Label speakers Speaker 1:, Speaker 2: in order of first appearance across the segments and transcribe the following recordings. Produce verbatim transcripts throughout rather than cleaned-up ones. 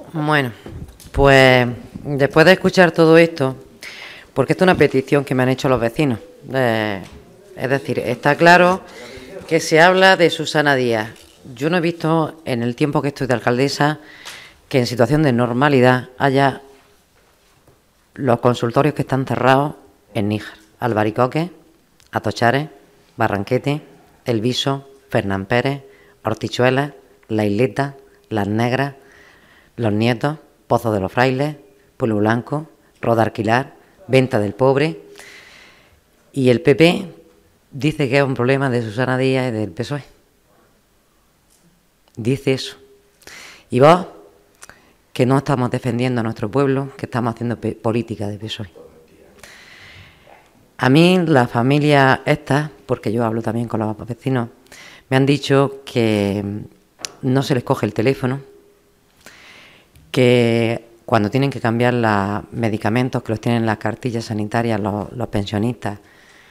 Speaker 1: Bueno, pues después de escuchar todo esto, porque esto es una petición que me han hecho los vecinos, eh, es decir, está claro que se habla de Susana Díaz. Yo no he visto en el tiempo que estoy de alcaldesa que en situación de normalidad haya los consultorios que están cerrados en Níjar: Albaricoque, Atochares, Barranquete, El Viso, Fernán Pérez, Hortichuelas, La Isleta, Las Negras, Los Nietos, Pozo de los Frailes, Pueblo Blanco, Roda Alquilar, Venta del Pobre. Y el P P dice que es un problema de Susana Díaz y del P S O E. Dice eso. Y vos, que no estamos defendiendo a nuestro pueblo, que estamos haciendo política de P S O E. A mí, la familia esta, porque yo hablo también con los vecinos, me han dicho que no se les coge el teléfono, que cuando tienen que cambiar los medicamentos, que los tienen en las cartillas sanitarias, los, los pensionistas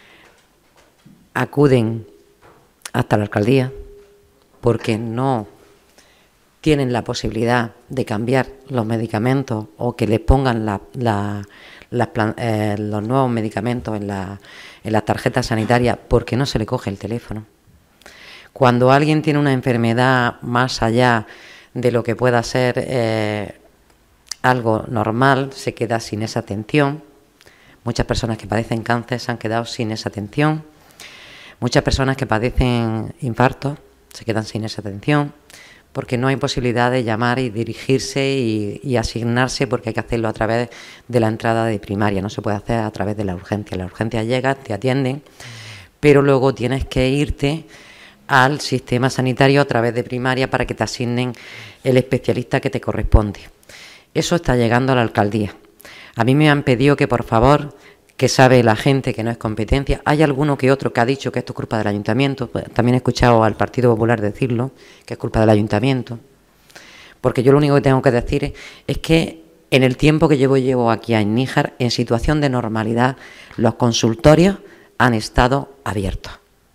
Speaker 1: acuden hasta la alcaldía porque no tienen la posibilidad de cambiar los medicamentos o que les pongan la, la, las, eh, los nuevos medicamentos en, la, en las tarjetas sanitarias porque no se le coge el teléfono. Cuando alguien tiene una enfermedad más allá de lo que pueda ser eh, algo normal, se queda sin esa atención. Muchas personas que padecen cáncer se han quedado sin esa atención. Muchas personas que padecen infartos se quedan sin esa atención porque no hay posibilidad de llamar y dirigirse y, y asignarse, porque hay que hacerlo a través de la entrada de primaria, no se puede hacer a través de la urgencia. La urgencia llega, te atienden, pero luego tienes que irte al sistema sanitario a través de primaria para que te asignen el especialista que te corresponde. Eso está llegando a la alcaldía. A mí me han pedido que, por favor, que sabe la gente que no es competencia, hay alguno que otro que ha dicho que esto es culpa del ayuntamiento. También he escuchado al Partido Popular decirlo, que es culpa del ayuntamiento, porque yo lo único que tengo que decir es que en el tiempo que llevo, llevo aquí en Níjar, en situación de normalidad, los consultorios han estado abiertos.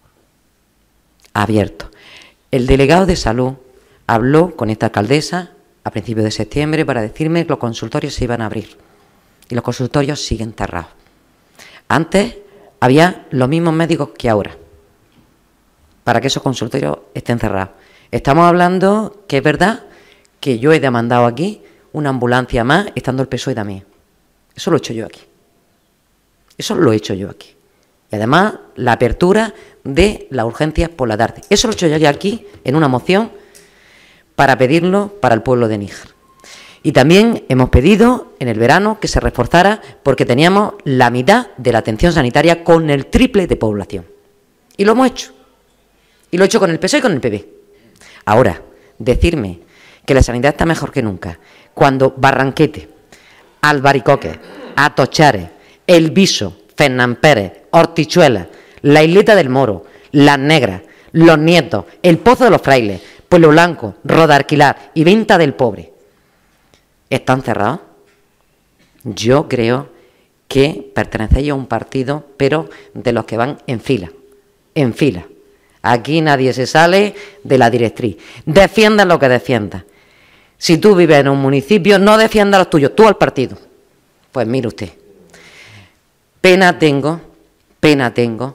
Speaker 1: Abiertos. El delegado de salud habló con esta alcaldesa a principios de septiembre para decirme que los consultorios se iban a abrir y los consultorios siguen cerrados. Antes había los mismos médicos que ahora para que esos consultorios estén cerrados. Estamos hablando que es verdad que yo he demandado aquí una ambulancia más estando el P S O E también. Eso lo he hecho yo aquí. Eso lo he hecho yo aquí. Y además la apertura de las urgencias por la tarde. Eso lo he hecho yo aquí en una moción para pedirlo para el pueblo de Níjar. Y también hemos pedido en el verano que se reforzara porque teníamos la mitad de la atención sanitaria con el triple de población. Y lo hemos hecho. Y lo he hecho con el P S O E y con el P P. Ahora, decirme que la sanidad está mejor que nunca, cuando Barranquete, Albaricoque, Atochares, El Viso, Fernán Pérez, Hortichuelas, La Isleta del Moro, Las Negras, Los Nietos, El Pozo de los Frailes, Pueblo Blanco, Roda Alquilar y Venta del Pobre están cerrados. Yo creo que pertenecéis a un partido, pero de los que van en fila, en fila. Aquí nadie se sale de la directriz. Defienda lo que defienda. Si tú vives en un municipio, no defiendas los tuyos, tú al partido. Pues mire usted, pena tengo, pena tengo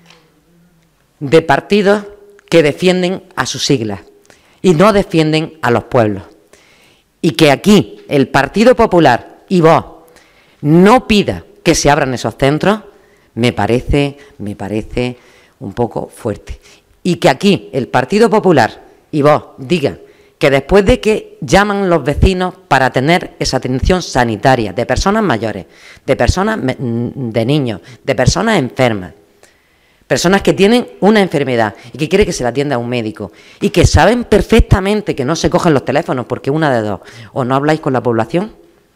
Speaker 1: de partidos que defienden a sus siglas y no defienden a los pueblos. Y que aquí el Partido Popular y vos no pida que se abran esos centros, me parece, me parece un poco fuerte. Y que aquí el Partido Popular y vos digan que después de que llaman los vecinos para tener esa atención sanitaria de personas mayores, de personas, de niños, de personas enfermas, personas que tienen una enfermedad y que quiere que se la atienda a un médico y que saben perfectamente que no se cogen los teléfonos porque una de dos, o no habláis con la población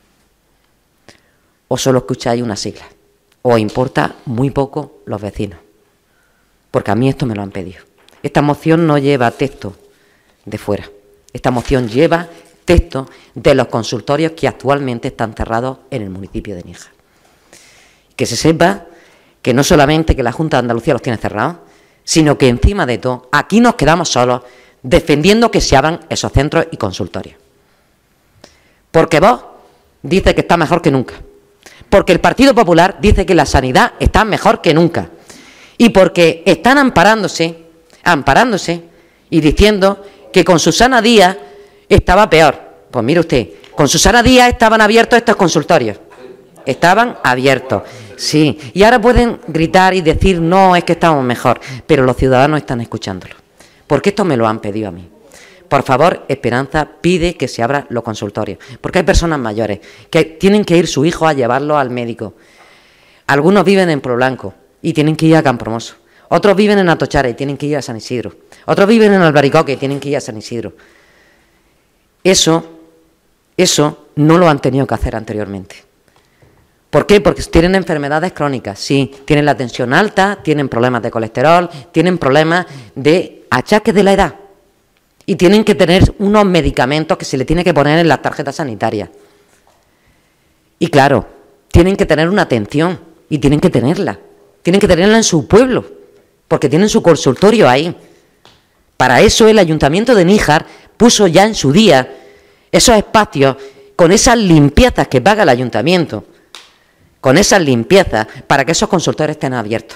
Speaker 1: o solo escucháis una sigla, o importa muy poco los vecinos, porque a mí esto me lo han pedido. Esta moción no lleva texto de fuera, esta moción lleva texto de los consultorios que actualmente están cerrados en el municipio de Níjar. Que se sepa que no solamente que la Junta de Andalucía los tiene cerrados, sino que encima de todo, aquí nos quedamos solos defendiendo que se abran esos centros y consultorios. Porque Vox dice que está mejor que nunca. Porque el Partido Popular dice que la sanidad está mejor que nunca. Y porque están amparándose, amparándose y diciendo que con Susana Díaz estaba peor. Pues mire usted, con Susana Díaz estaban abiertos estos consultorios. Estaban abiertos, sí. Y ahora pueden gritar y decir, no, es que estamos mejor. Pero los ciudadanos están escuchándolo. Porque esto me lo han pedido a mí. Por favor, Esperanza pide que se abran los consultorios. Porque hay personas mayores que tienen que ir su hijo a llevarlo al médico. Algunos viven en Pueblo y tienen que ir a Campomoso. Otros viven en Atochara y tienen que ir a San Isidro. Otros viven en Albaricoque y tienen que ir a San Isidro. Eso, eso no lo han tenido que hacer anteriormente. ¿Por qué? Porque tienen enfermedades crónicas, sí, tienen la tensión alta, tienen problemas de colesterol, tienen problemas de achaques de la edad y tienen que tener unos medicamentos que se le tiene que poner en las tarjetas sanitarias. Y claro, tienen que tener una atención y tienen que tenerla, tienen que tenerla en su pueblo, porque tienen su consultorio ahí. Para eso el Ayuntamiento de Níjar puso ya en su día esos espacios con esas limpiezas que paga el Ayuntamiento, con esas limpiezas para que esos consultorios estén abiertos.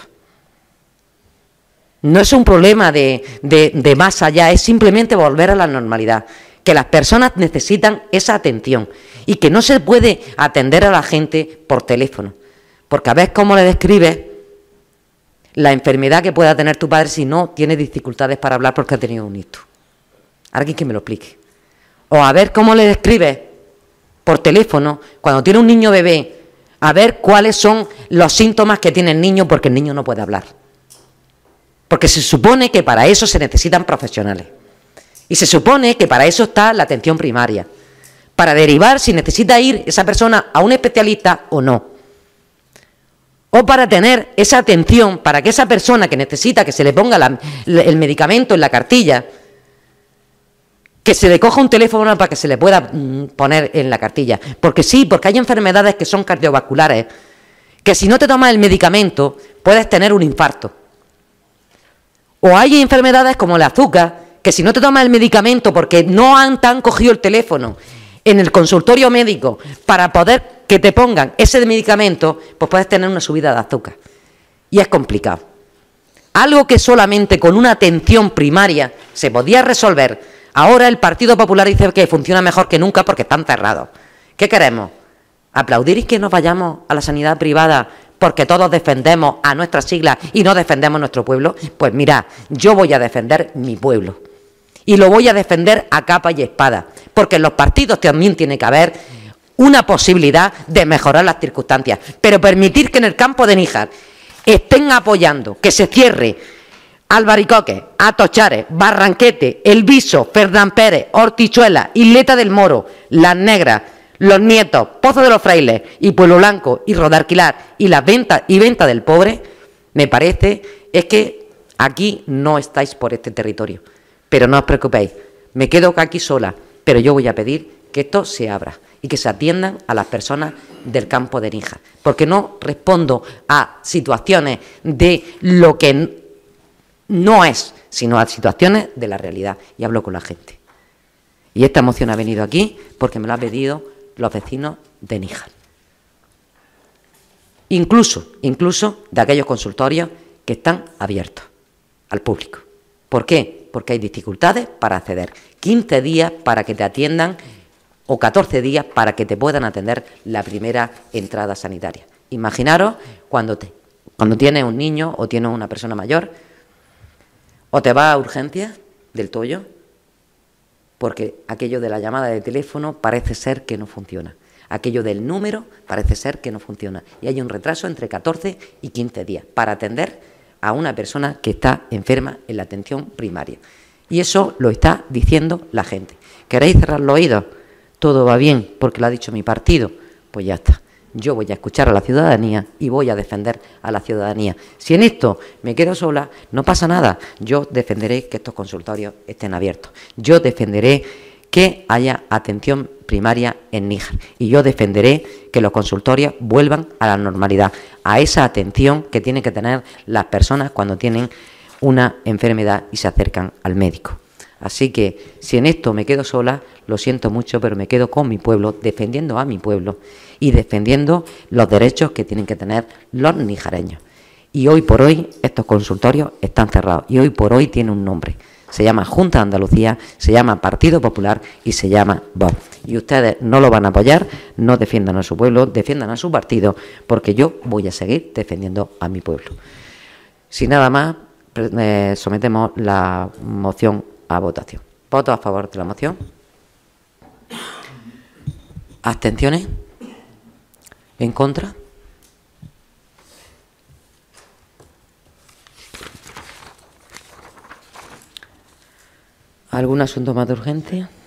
Speaker 1: No es un problema de, de, de más allá, es simplemente volver a la normalidad, que las personas necesitan esa atención y que no se puede atender a la gente por teléfono, porque a ver cómo le describes la enfermedad que pueda tener tu padre si no tiene dificultades para hablar porque ha tenido un ictus. Alguien que me lo explique. O a ver cómo le describes por teléfono cuando tiene un niño bebé, a ver cuáles son los síntomas que tiene el niño porque el niño no puede hablar. Porque se supone que para eso se necesitan profesionales. Y se supone que para eso está la atención primaria. Para derivar si necesita ir esa persona a un especialista o no. O para tener esa atención, para que esa persona que necesita que se le ponga la, el medicamento en la cartilla, que se le coja un teléfono para que se le pueda mm, poner en la cartilla. Porque sí, porque hay enfermedades que son cardiovasculares, que si no te tomas el medicamento puedes tener un infarto. O hay enfermedades como el azúcar, que si no te tomas el medicamento porque no han, te han cogido el teléfono en el consultorio médico para poder que te pongan ese medicamento, pues puedes tener una subida de azúcar. Y es complicado. Algo que solamente con una atención primaria se podía resolver, ahora el Partido Popular dice que funciona mejor que nunca porque están cerrados. ¿Qué queremos? ¿Aplaudir y que nos vayamos a la sanidad privada porque todos defendemos a nuestras siglas y no defendemos nuestro pueblo? Pues mira, yo voy a defender mi pueblo. Y lo voy a defender a capa y espada, porque en los partidos también tiene que haber una posibilidad de mejorar las circunstancias, pero permitir que en el campo de Níjar estén apoyando que se cierre Albaricoque, Atochares, Barranquete, El Viso, Ferdán Pérez, Hortichuela, Isleta del Moro, Las Negras, Los Nietos, Pozo de los Frailes y Pueblo Blanco y Rodarquilar y las ventas y venta del pobre, me parece es que aquí no estáis por este territorio. Pero no os preocupéis, me quedo aquí sola, pero yo voy a pedir que esto se abra y que se atiendan a las personas del campo de Níjar, porque no respondo a situaciones de lo que no es, sino a situaciones de la realidad, y hablo con la gente. Y esta moción ha venido aquí porque me lo han pedido los vecinos de Níjar. Incluso, incluso de aquellos consultorios que están abiertos al público. ¿Por qué? Porque hay dificultades para acceder. quince días para que te atiendan o catorce días para que te puedan atender la primera entrada sanitaria. Imaginaros cuando, te, cuando tienes un niño o tienes una persona mayor o te vas a urgencias del Toyo porque aquello de la llamada de teléfono parece ser que no funciona. Aquello del número parece ser que no funciona. Y hay un retraso entre catorce y quince días para atender a una persona que está enferma en la atención primaria. Y eso lo está diciendo la gente. ¿Queréis cerrar los oídos? Todo va bien porque lo ha dicho mi partido. Pues ya está. Yo voy a escuchar a la ciudadanía y voy a defender a la ciudadanía. Si en esto me quedo sola, no pasa nada. Yo defenderé que estos consultorios estén abiertos. Yo defenderé que haya atención primaria en Níjar. Y yo defenderé que los consultorios vuelvan a la normalidad, a esa atención que tienen que tener las personas cuando tienen una enfermedad y se acercan al médico. Así que si en esto me quedo sola, lo siento mucho, pero me quedo con mi pueblo, defendiendo a mi pueblo y defendiendo los derechos que tienen que tener los nijareños. Y hoy por hoy estos consultorios están cerrados y hoy por hoy tiene un nombre. Se llama Junta de Andalucía, se llama Partido Popular y se llama Vox. Y ustedes no lo van a apoyar, no defiendan a su pueblo, defiendan a su partido, porque yo voy a seguir defendiendo a mi pueblo. Sin nada más, eh, sometemos la moción a votación. ¿Votos a favor de la moción? ¿Abstenciones? ¿En contra? ¿Algún asunto más urgente?